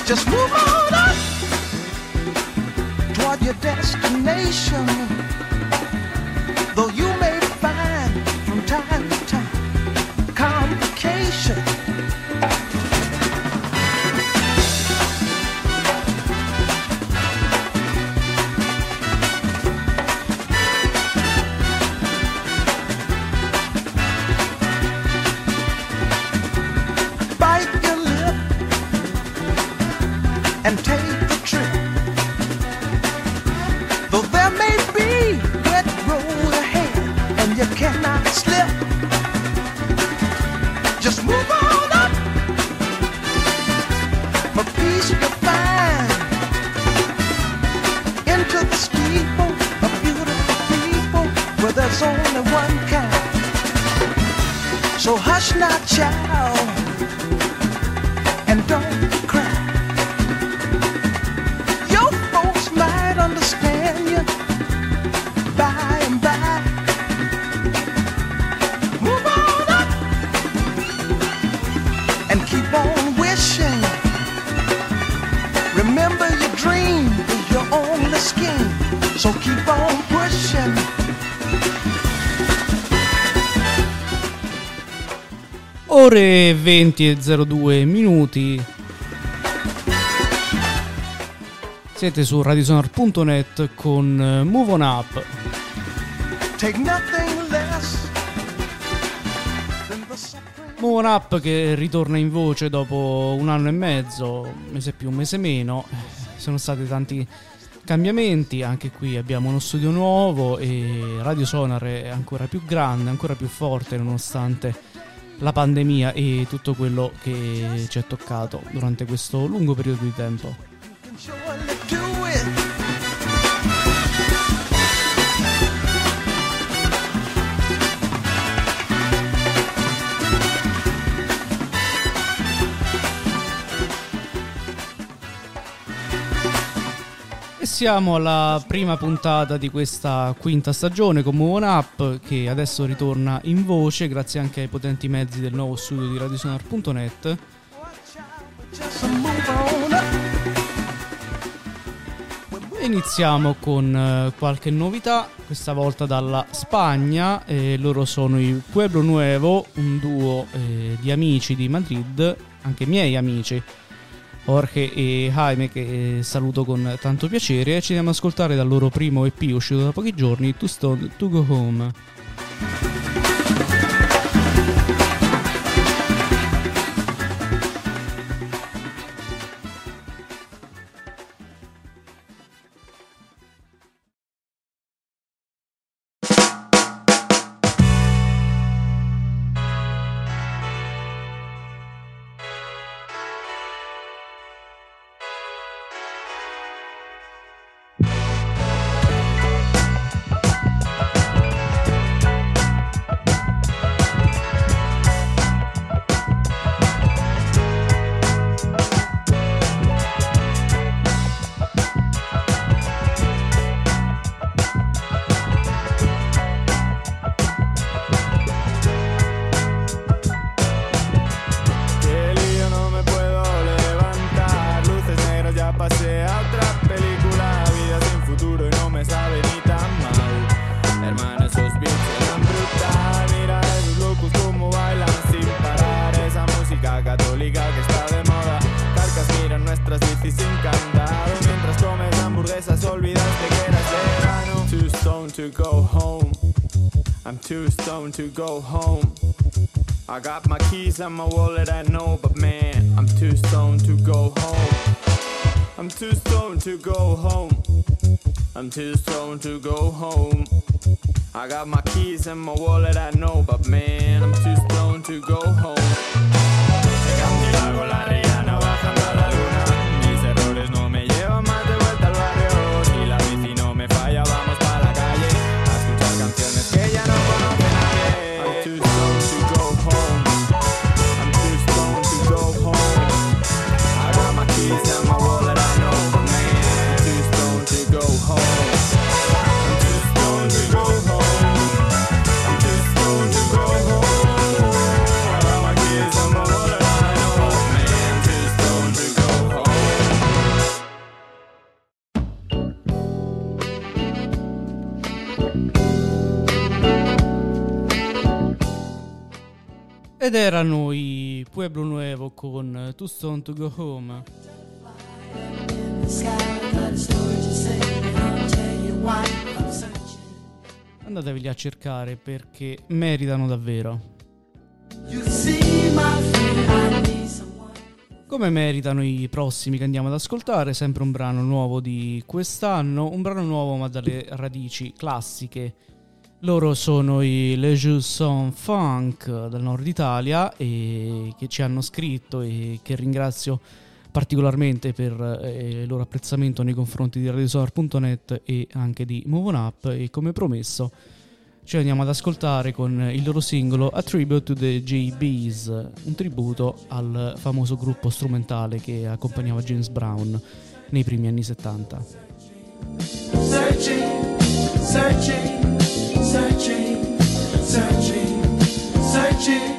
Just move on up toward your destination. Though you may find from time to time complications. Bite your lip and take the trip. Though there may be wet road ahead and you cannot slip, just move on up for peace you'll find. Into the steeple of beautiful people where there's only one kind. So hush not, child, and don't cry. Your folks might understand you by and by. Move on up and keep on wishing. Remember your dream is your only scheme, so keep on pushing. Ore 20:02. Siete su radiosonar.net con Move On Up. Take nothing less than the supreme. Move On Up che ritorna in voce dopo un anno e mezzo, un mese più, un mese meno. Sono stati tanti cambiamenti, anche qui abbiamo uno studio nuovo e Radio Sonar è ancora più grande, ancora più forte nonostante la pandemia e tutto quello che ci è toccato durante questo lungo periodo di tempo. E siamo alla prima puntata di questa quinta stagione con Move On Up, che adesso ritorna in voce grazie anche ai potenti mezzi del nuovo studio di radiosonar.net. Iniziamo con qualche novità, questa volta dalla Spagna. Loro sono i Pueblo Nuevo, un duo di amici di Madrid, anche miei amici, Jorge e Jaime, che saluto con tanto piacere. Ci andiamo ad ascoltare dal loro primo EP uscito da pochi giorni, Too Stoned to Go Home. To go home. I got my keys and my wallet, I know, but man, I'm too stoned to go home. I'm too stoned to go home. I'm too stoned to go home. I got my keys and my wallet, I know, but man, I'm too stoned to go home. Llegando y hago la Rihanna bajando a la luna. Mis errores no me llevan más de vuelta al barrio. Si la bici no me falla, vamos pa' la calle a escuchar canciones que ya no conocen. And my wallet, I know, but man, I'm too stoned to go home. I'm too stoned to go home. I'm too stoned to go home. I got my keys and my wallet, I know, but man, Ed erano i Pueblo Nuevo con Too Stoned to Go Home. Andateveli a cercare perché meritano davvero. Come meritano i prossimi che andiamo ad ascoltare, sempre un brano nuovo di quest'anno, un brano nuovo ma dalle radici classiche. Loro sono i Les Jeux Sans Funk del nord Italia e che ci hanno scritto e che ringrazio particolarmente per il loro apprezzamento nei confronti di radiosonar.net e anche di Move On Up, e come promesso ci andiamo ad ascoltare con il loro singolo A Tribute to the JBs, un tributo al famoso gruppo strumentale che accompagnava James Brown nei primi anni 70. Searching, searching, searching, searching, searching.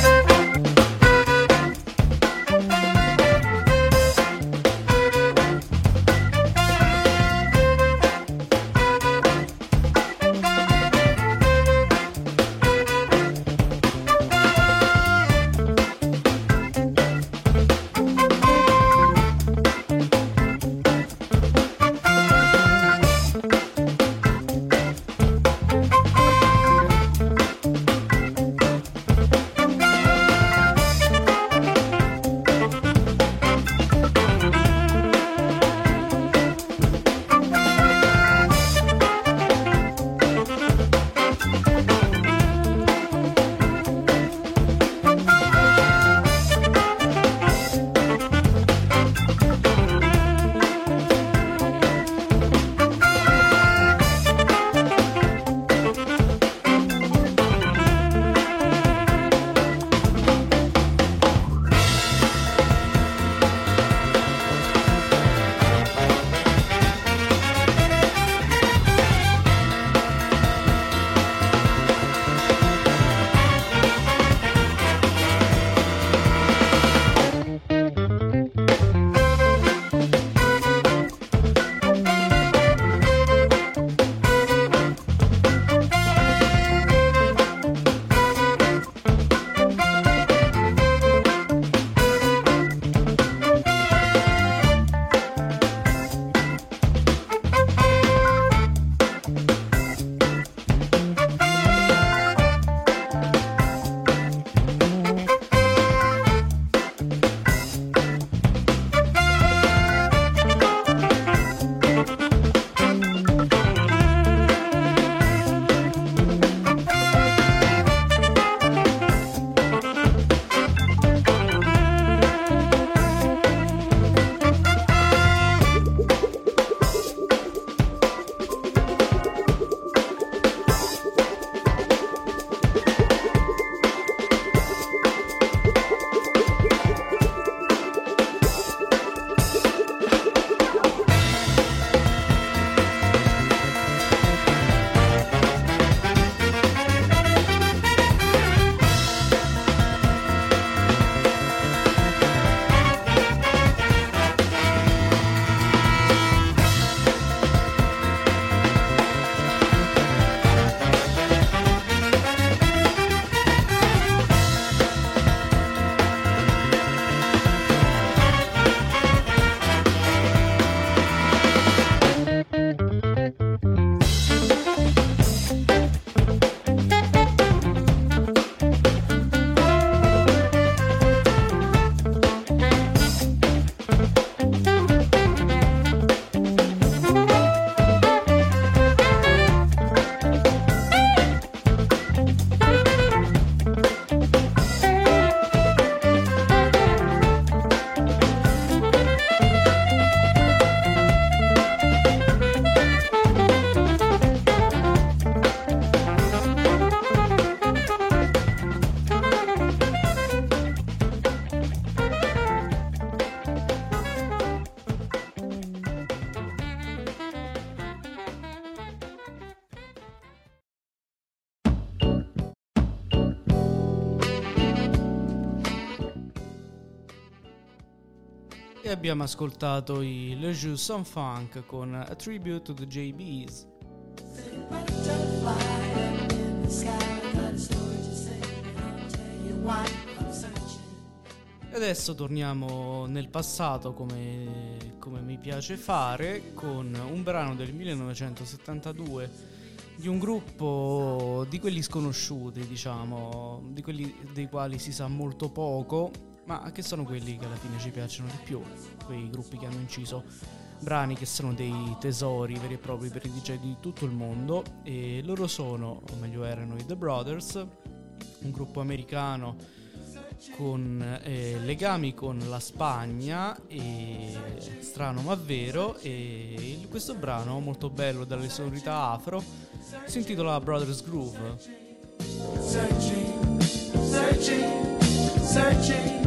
E abbiamo ascoltato i Les Jeux Sans Funk con A Tribute to the JBs. E adesso torniamo nel passato come mi piace fare, con un brano del 1972 di un gruppo di quelli sconosciuti, diciamo, di quelli dei quali si sa molto poco, ma che sono quelli che alla fine ci piacciono di più, quei gruppi che hanno inciso brani che sono dei tesori veri e propri per i DJ di tutto il mondo. E loro sono, o meglio erano, i The Brothers, un gruppo americano con legami con la Spagna, e strano ma vero, e questo brano molto bello dalle sonorità afro si intitola Brothers Groove. Searching, searching, searching.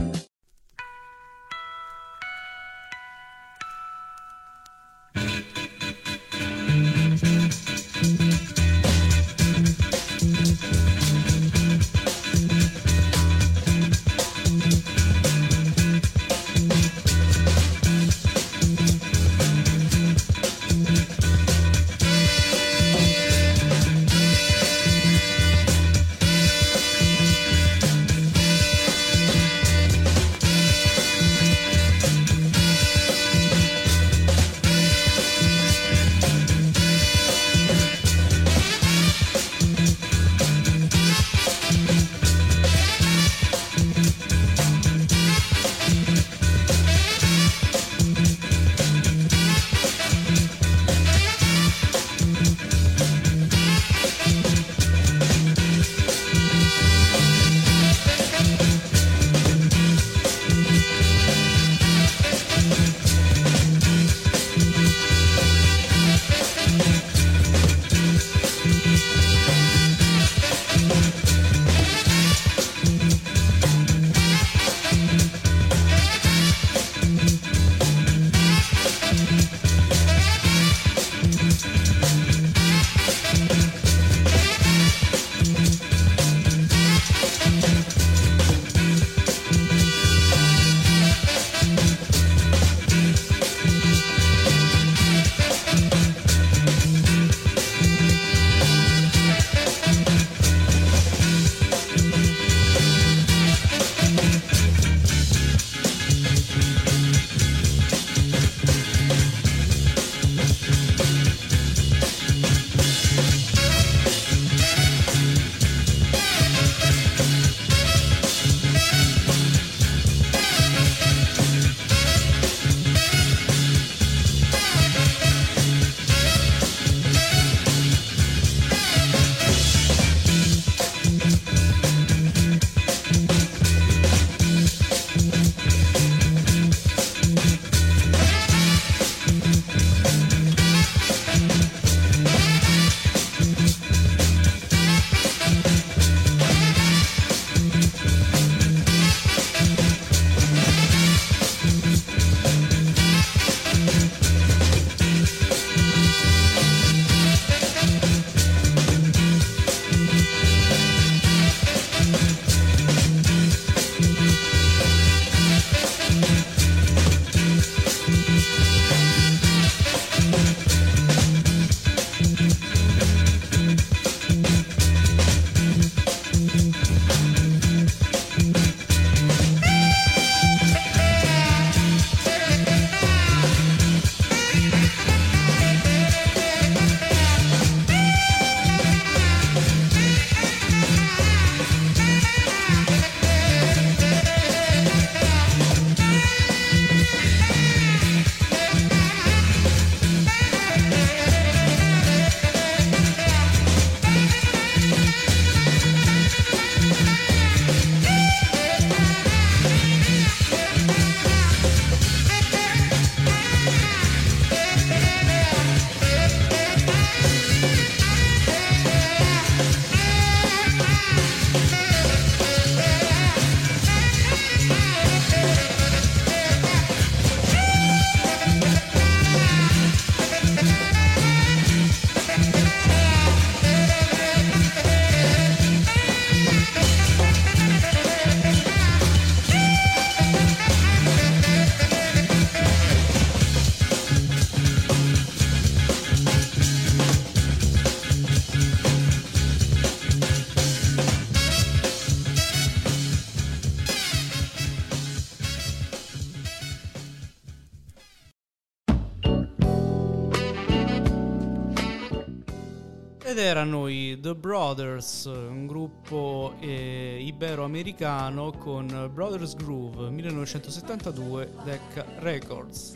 Ed erano i The Brothers, un gruppo ibero-americano con Brothers Groove, 1972, Decca Records.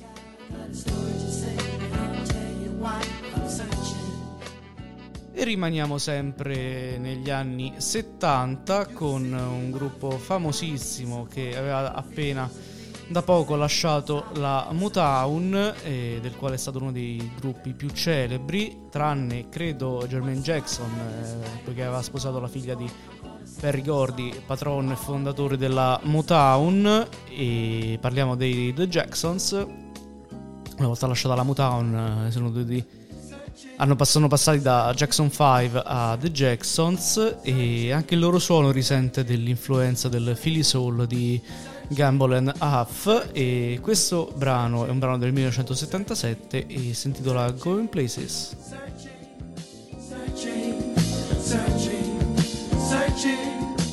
E rimaniamo sempre negli anni 70 con un gruppo famosissimo che aveva appena da poco lasciato la Motown, del quale è stato uno dei gruppi più celebri, tranne credo Jermaine Jackson, poiché aveva sposato la figlia di Berry Gordy, patron e fondatore della Motown. E parliamo dei The Jacksons. Una volta lasciata la Motown sono passati da Jackson 5 a The Jacksons, e anche il loro suono risente dell'influenza del Philly Soul di Gamble and Huff, e questo brano è un brano del 1977 e si intitola Going Places. Searching.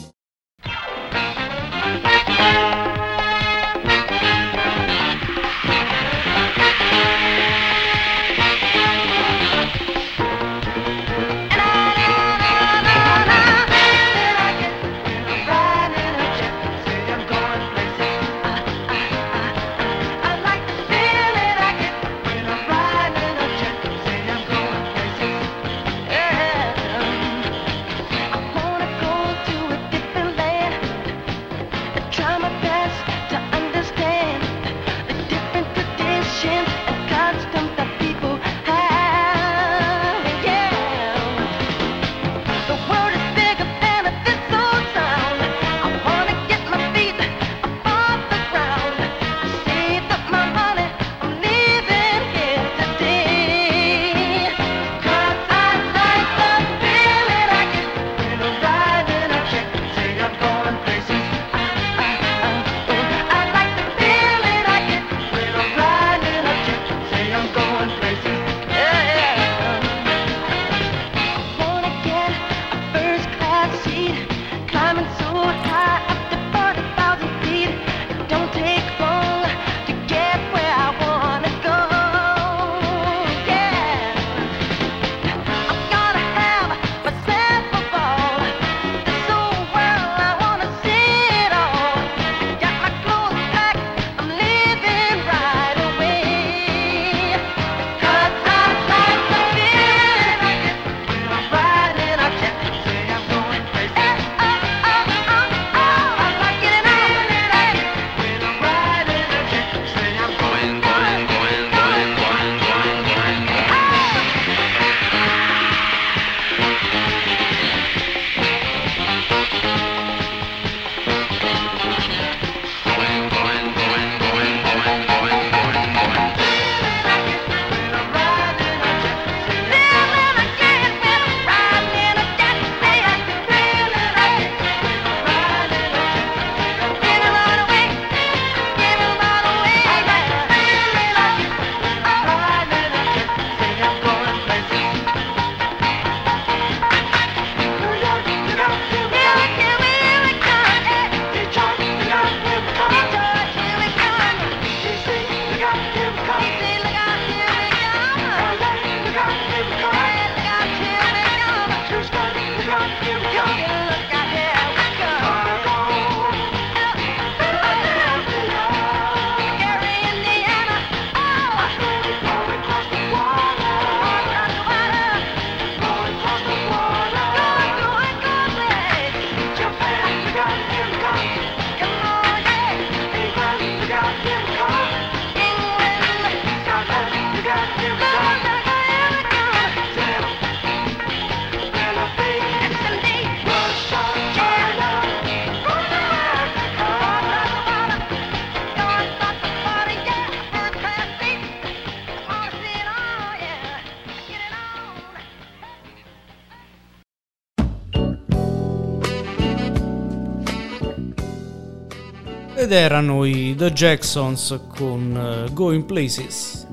Ed erano i The Jacksons con Going Places.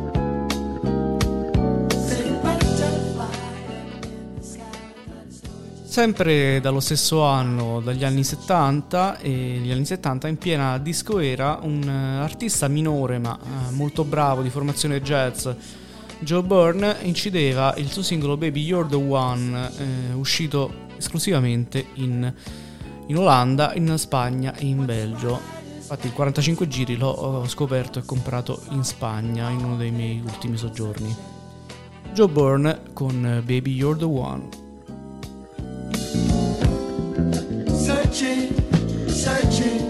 Sempre dallo stesso anno, dagli anni 70, e gli anni 70 in piena disco era un artista minore ma molto bravo, di formazione jazz, Joe Byrne incideva il suo singolo Baby You're the One, uscito esclusivamente in Olanda, in Spagna e in Belgio. Infatti il 45 giri l'ho scoperto e comprato in Spagna in uno dei miei ultimi soggiorni. Joe Byrne con Baby You're the One. Searching, searching.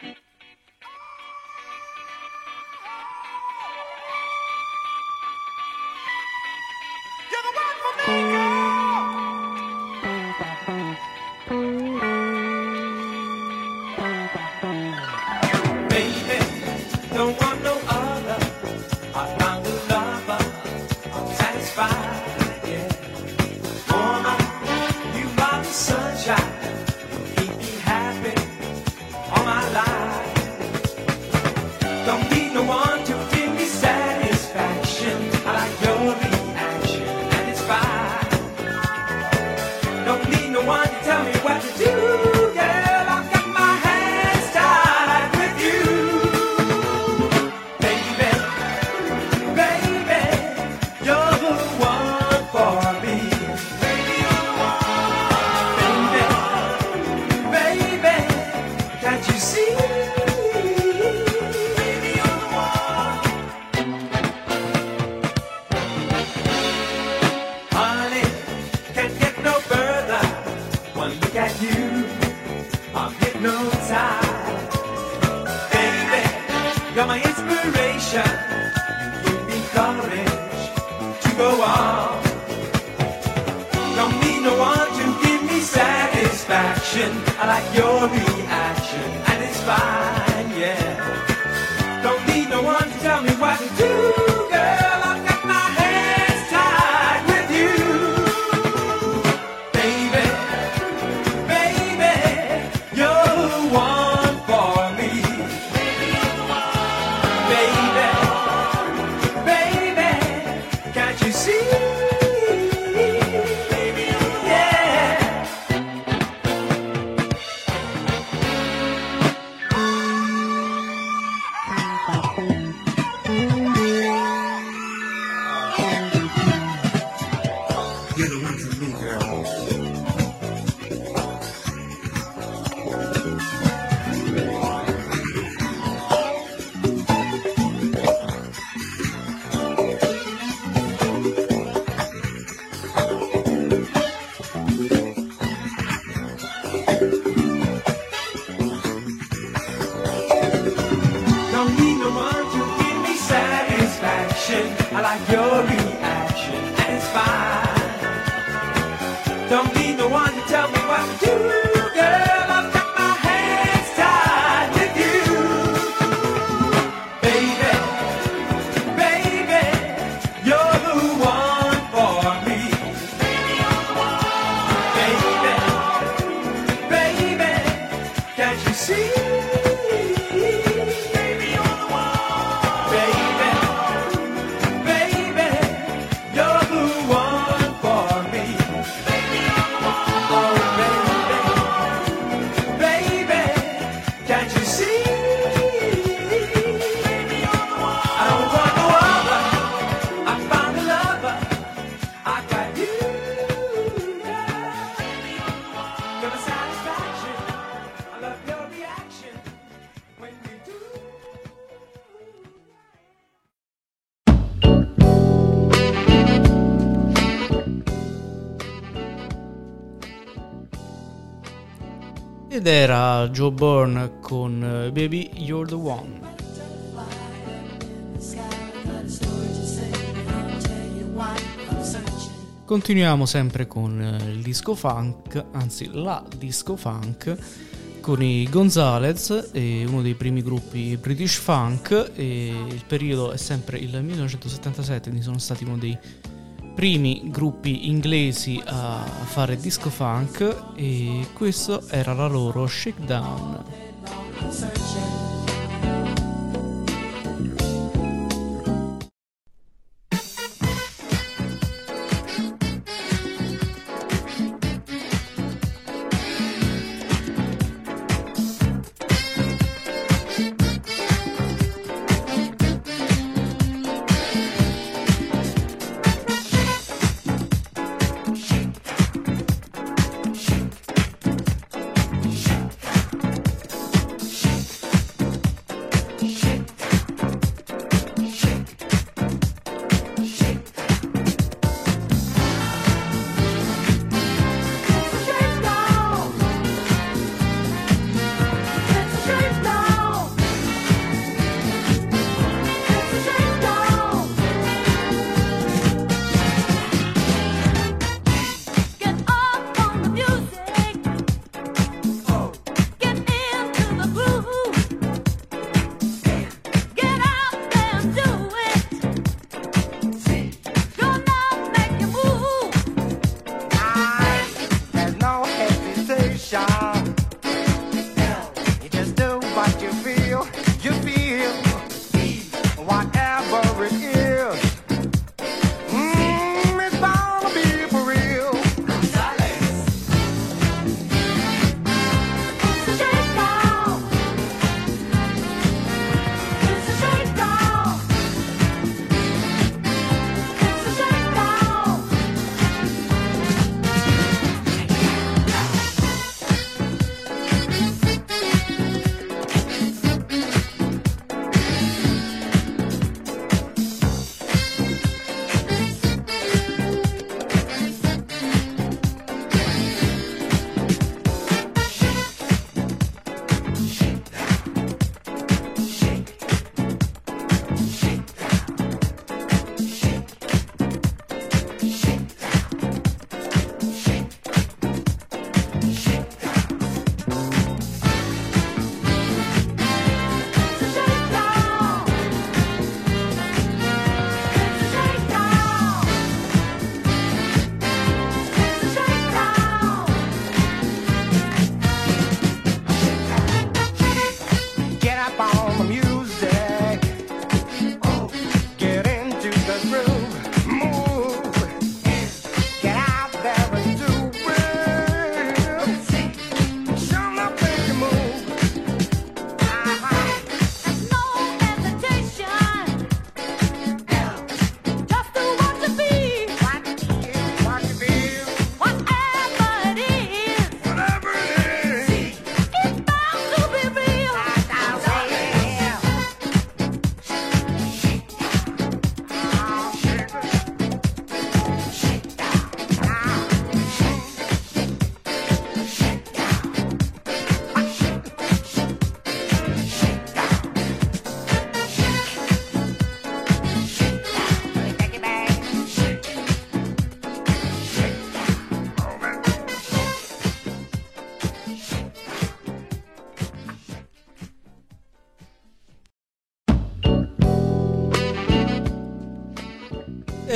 Ed era Joe Byrne con Baby You're the One. Continuiamo sempre con il disco funk, anzi la disco funk, con i Gonzalez, uno dei primi gruppi British funk, e il periodo è sempre il 1977, quindi sono stati uno dei primi gruppi inglesi a fare disco funk, e questo era la loro Shakedown.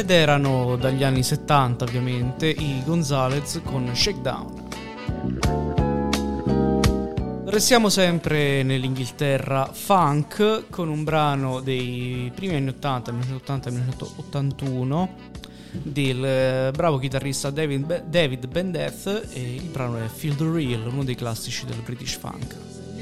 ed erano dagli anni 70 ovviamente i Gonzalez con Shakedown. Restiamo sempre nell'Inghilterra funk con un brano dei primi anni 80, 1980-1981 del bravo chitarrista David Bendeth, e il brano è Feel the Real, uno dei classici del British funk.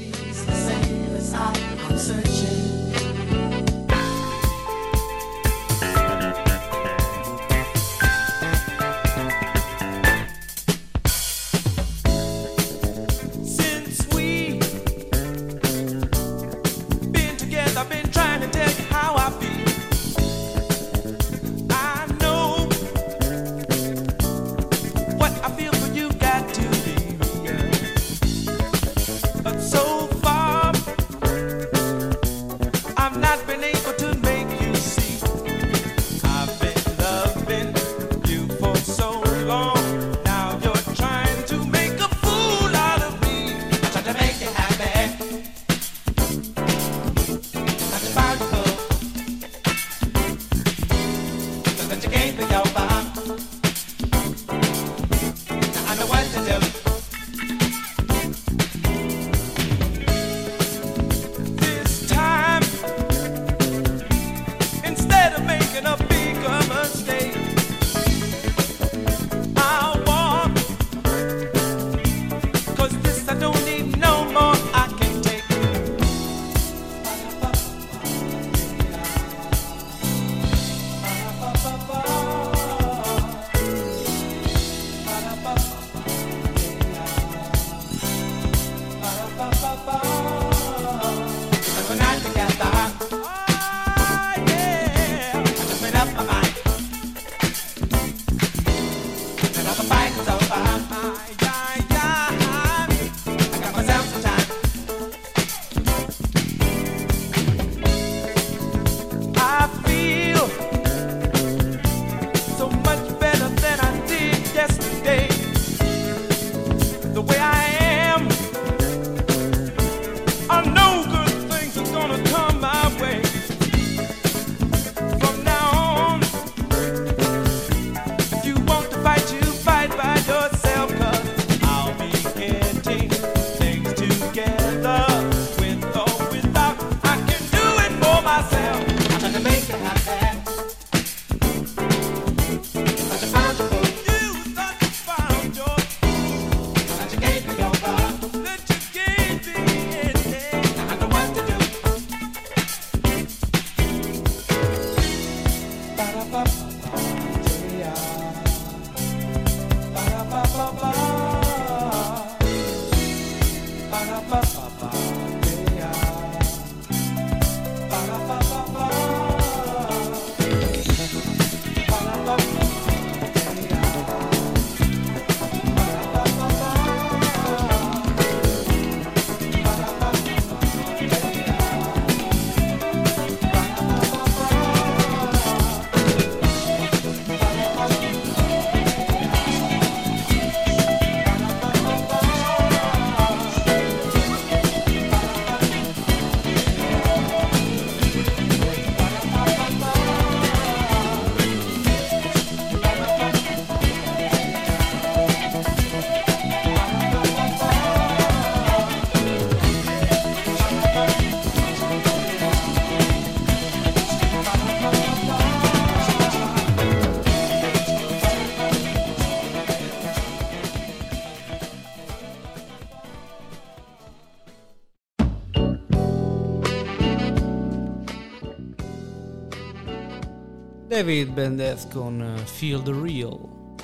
David Bendeth con Feel the Real.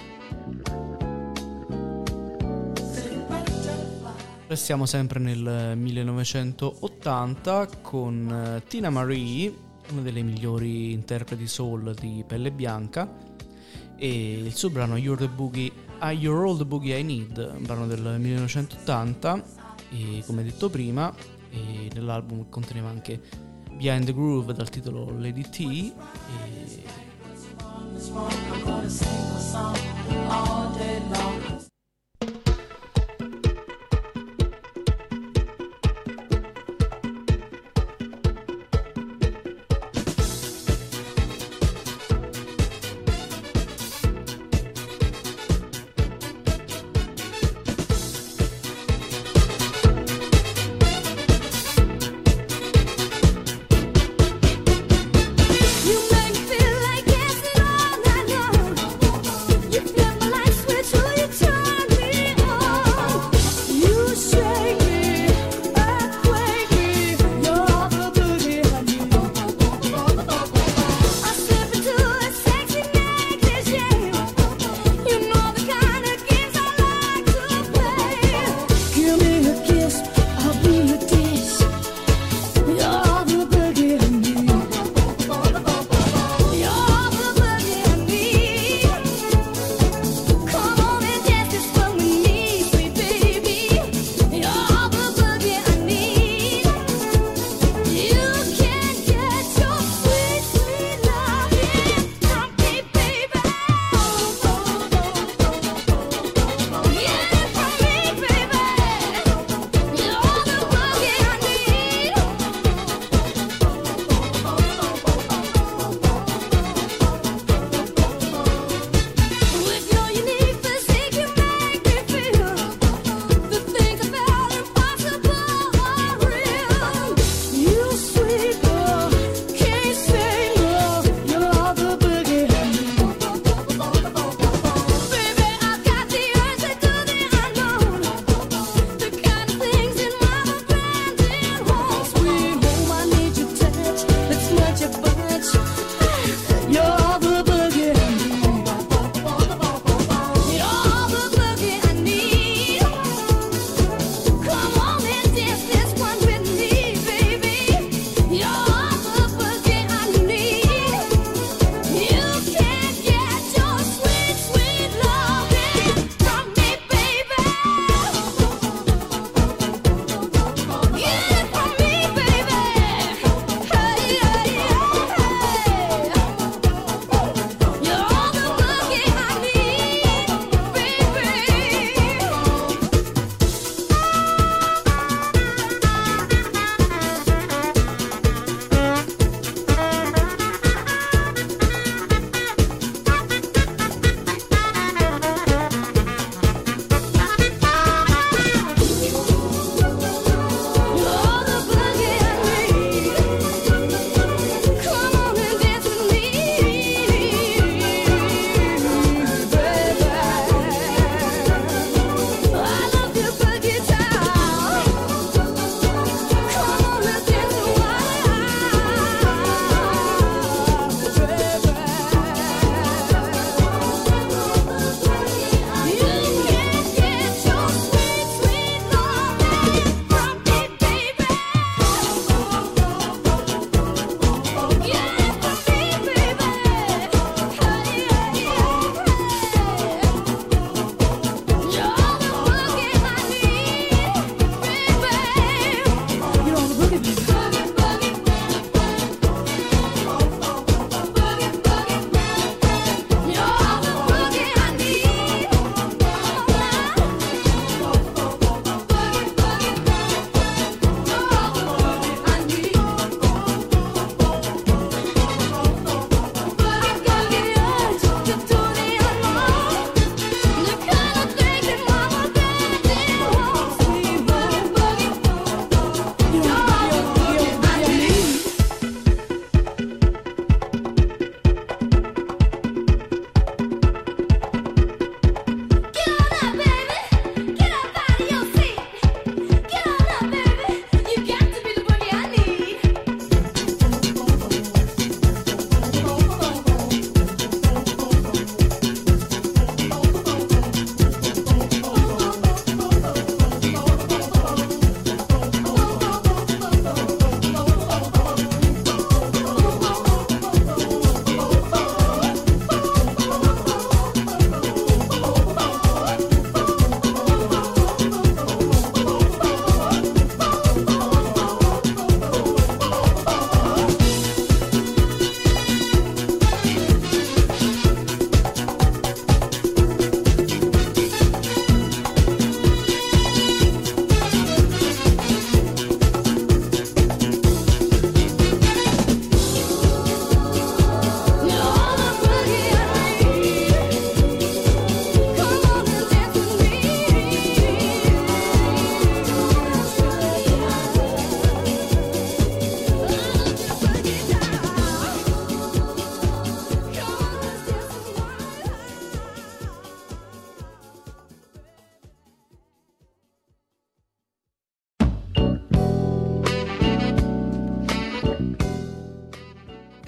Restiamo sempre nel 1980 con Tina Marie, una delle migliori interpreti soul di pelle bianca, e il suo brano You're All the Boogie I Need, un brano del 1980, e come detto prima, e nell'album conteneva anche Behind the Groove dal titolo Lady T, e I'm gonna sing a song all day long.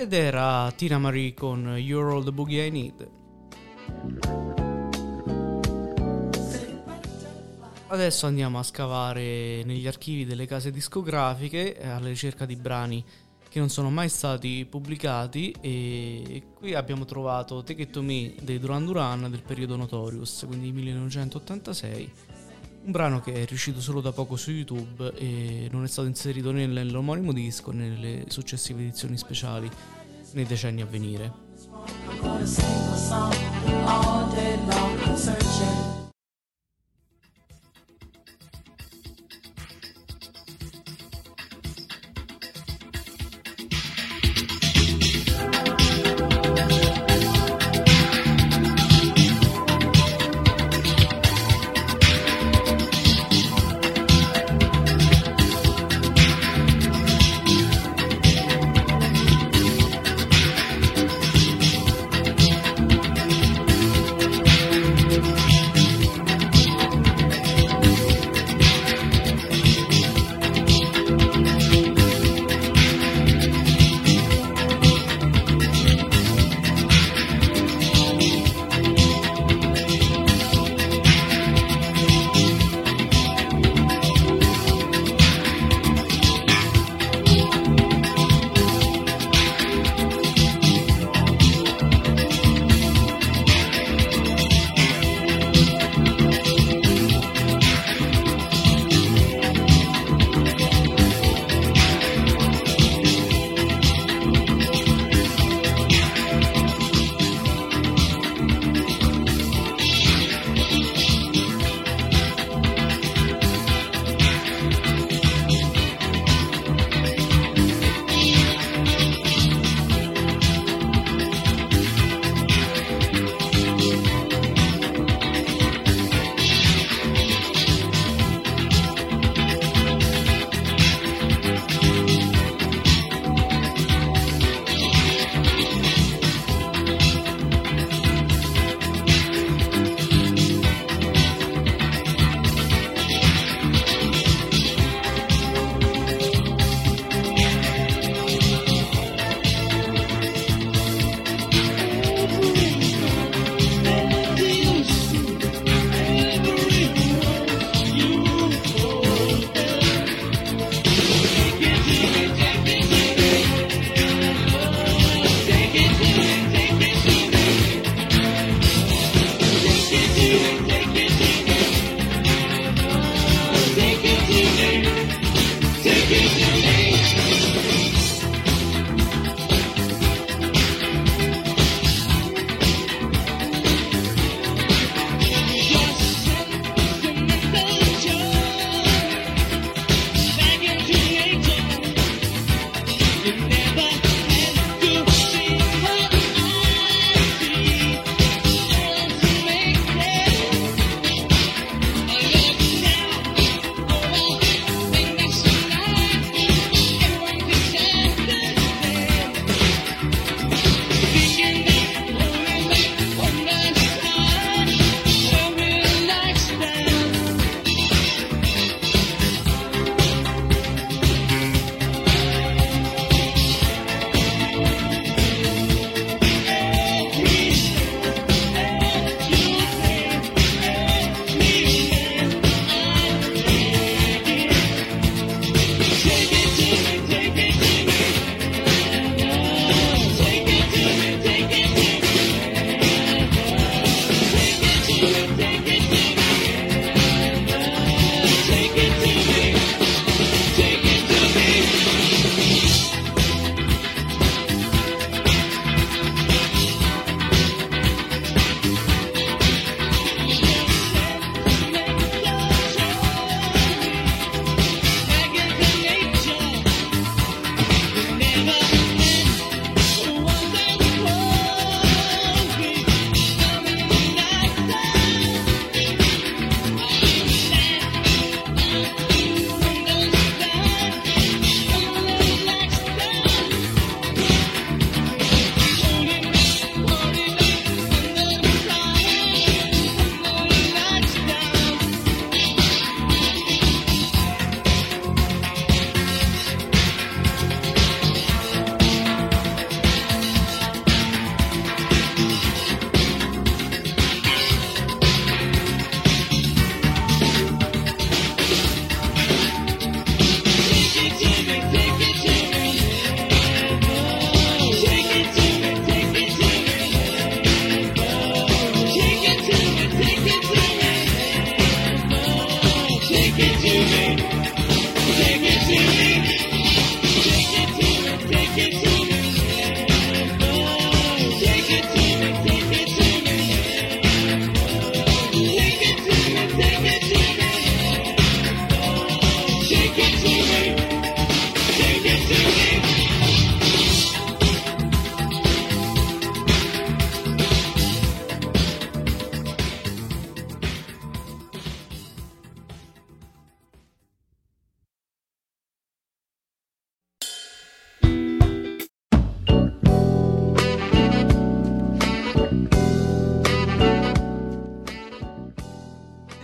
ed era Tina Marie con You're All the Boogie I Need. Adesso andiamo a scavare negli archivi delle case discografiche alla ricerca di brani che non sono mai stati pubblicati, e qui abbiamo trovato Take It To Me dei Duran Duran del periodo Notorious, quindi 1986, un brano che è riuscito solo da poco su YouTube e non è stato inserito né nell'omonimo disco né nelle successive edizioni speciali nei decenni a venire.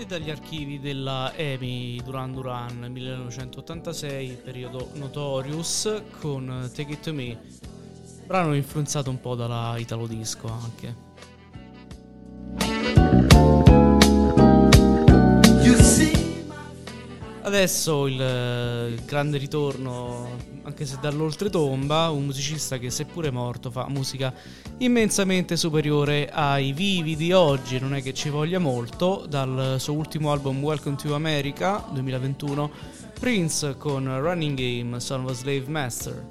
dagli archivi della EMI Duran Duran 1986, periodo Notorious, con Take It To Me, brano influenzato un po' dalla Italo Disco anche. Adesso il grande ritorno, anche se dall'oltretomba, un musicista che seppure morto fa musica immensamente superiore ai vivi di oggi, non è che ci voglia molto. Dal suo ultimo album Welcome to America 2021, Prince con Running Game, Son of a Slave Master.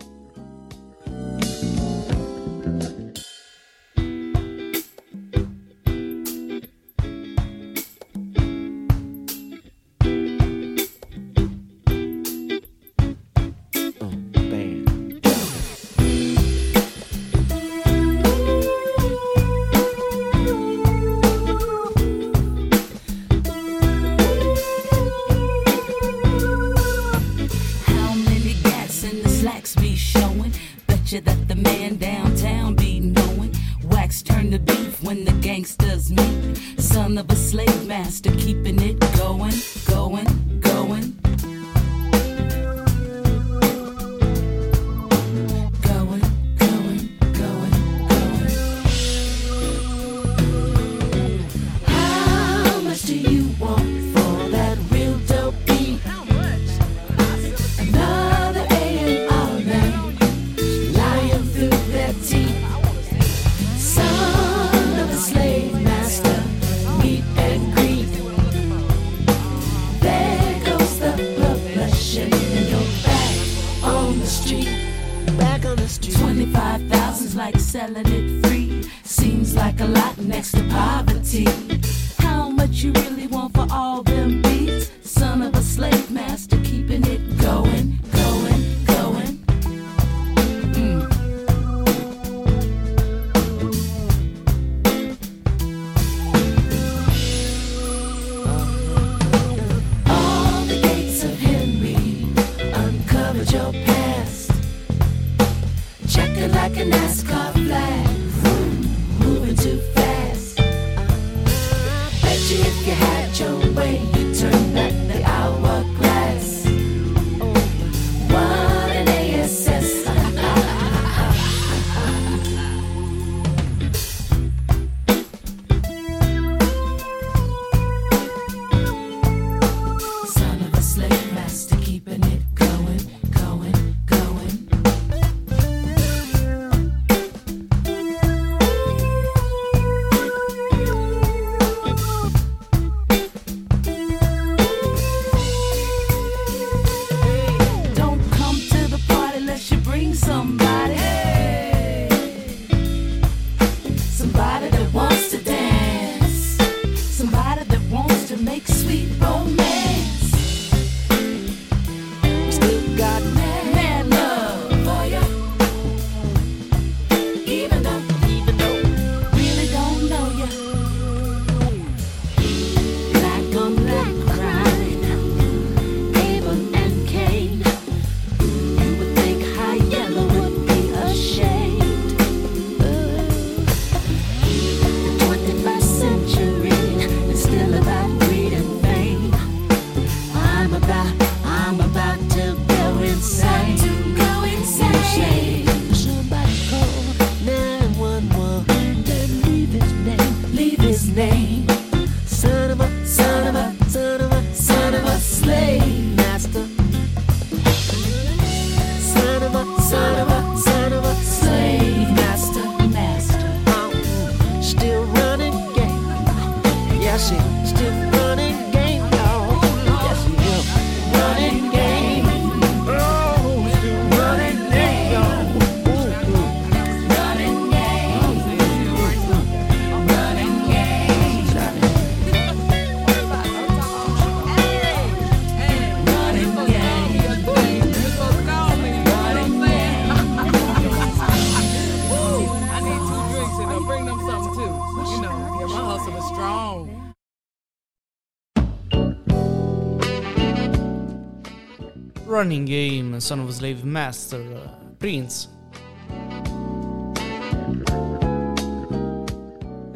Running Game, Son of a Slave Master, Prince. Ed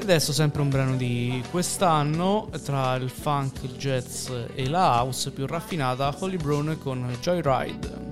adesso sempre un brano di quest'anno, tra il funk, il jazz e la house più raffinata, Holly Brown con Joyride.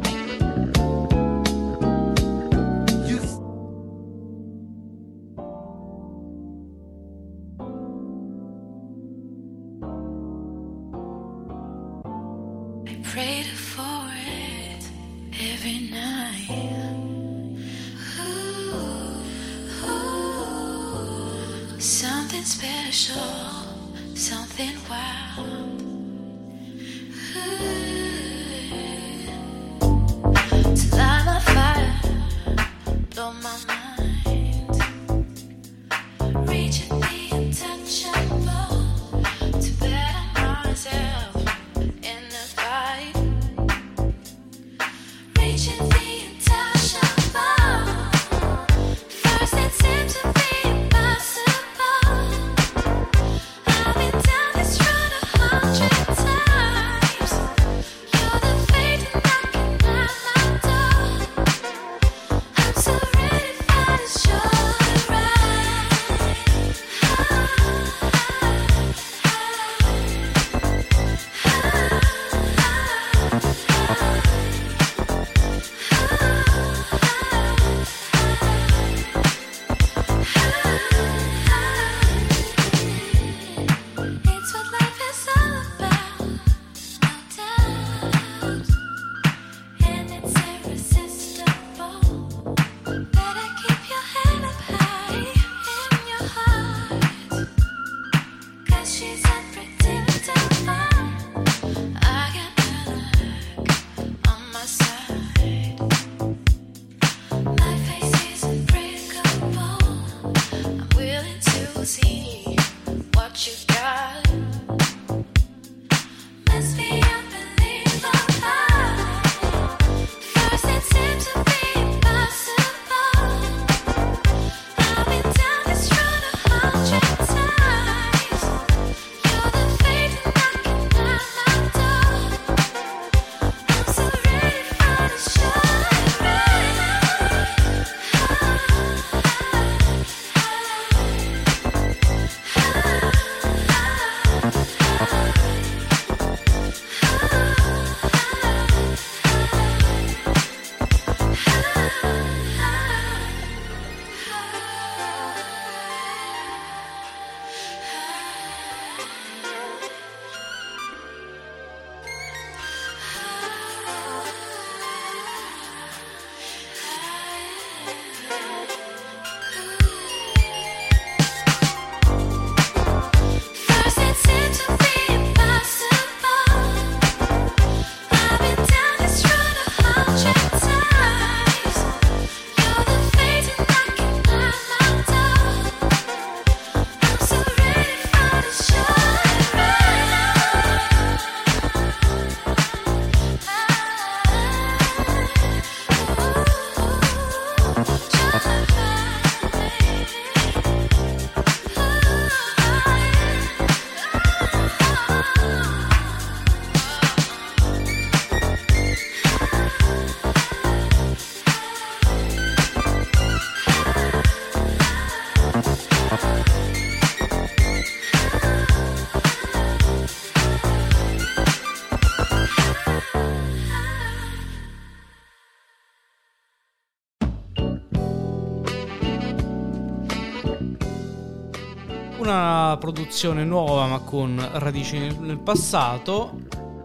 Una produzione nuova ma con radici nel passato.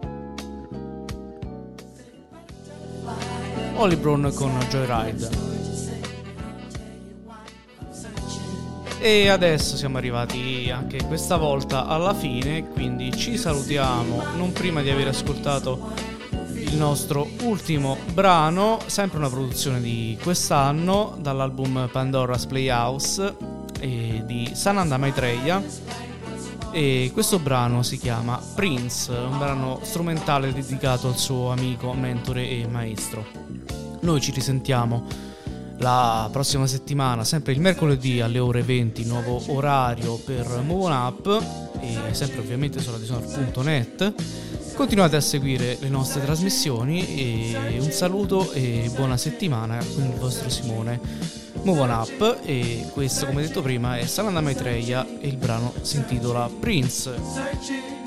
Holly Brown con Joyride. E adesso siamo arrivati anche questa volta alla fine, quindi ci salutiamo non prima di aver ascoltato il nostro ultimo brano, sempre una produzione di quest'anno dall'album Pandora's Playhouse di Sananda Maitreya, e questo brano si chiama Prince, un brano strumentale dedicato al suo amico, mentore e maestro. Noi ci risentiamo la prossima settimana, sempre il mercoledì alle ore 20, nuovo orario per Move On Up, e sempre ovviamente su radiosonar.net. Continuate a seguire le nostre trasmissioni e un saluto e buona settimana con il vostro Simone. Move On Up, e questo, come detto prima, è Sananda Maitreya e il brano si intitola Prince.